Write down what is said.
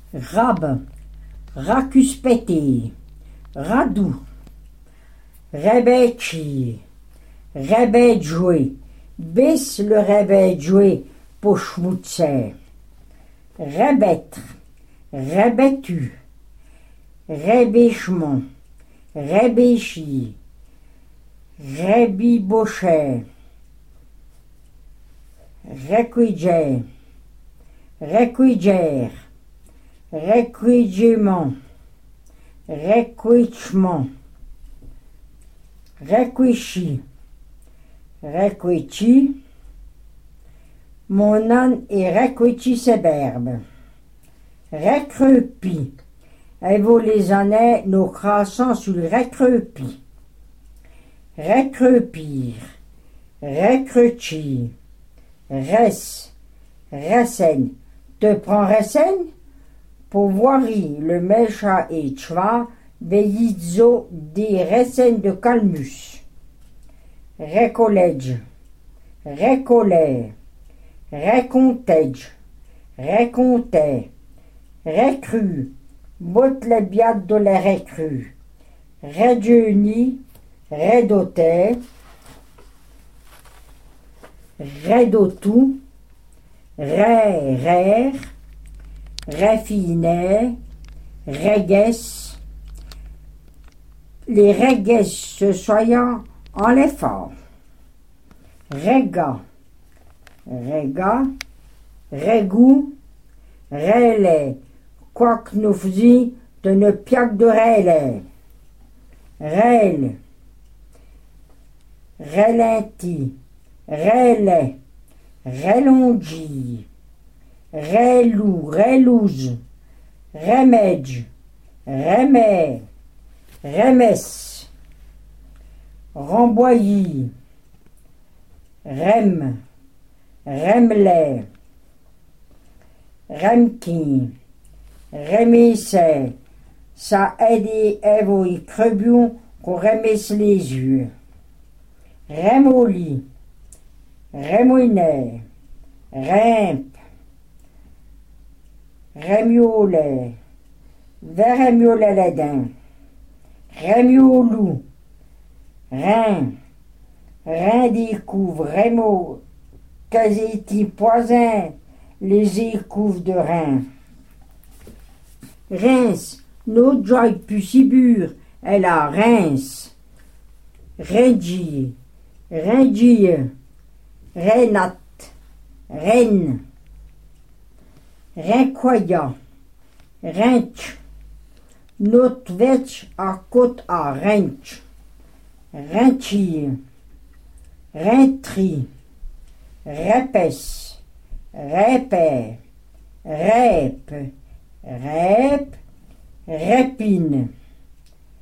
Rab, racuspété, radou, rebetchi, rebet joué, bis le rebet joué pour schmoutzer, rebêtre, rebettu, rebêchement, rebêchi, rebibochet, recuiger, recuiger, recuigement, recuichement, recuichi, recuichi, mon âne est recuichi séberbe, recrepi, et vous les années nos crassants sur le recrepi, recrepir, recruchi, res, resen, te prends resen? Pour voirie, le mécha et chva, veillizzo des resen de calmus. Recollege, recolère, recontege, recomptait, recru, botte les biades de la recrue, rejeuni, redotait, redotou, rère, raffiné, regues, les regues se soyant en l'effort, rega, regou, relais, quoique nous faisions de ne piaque de relais, rel, relenti, relais, relongi, relou, relouze, remède, remè, remesse, remboilly, rem, remlet, remkin, remissait, ça aide Evo y crebion qu'on remesse les yeux, remoli, remouinet, rempe, remiolet, veremiolet ledin, remiolou, rein, rein découvre, remo, caseti poisin, les écouves de rein. Reims, notre joie pucibure, elle a Reims. Rengi, rengi, renat, reine, renquoya, rench, notre vetch à côte à rench, renchi, rentri, repes, repère, rep, rep, répine.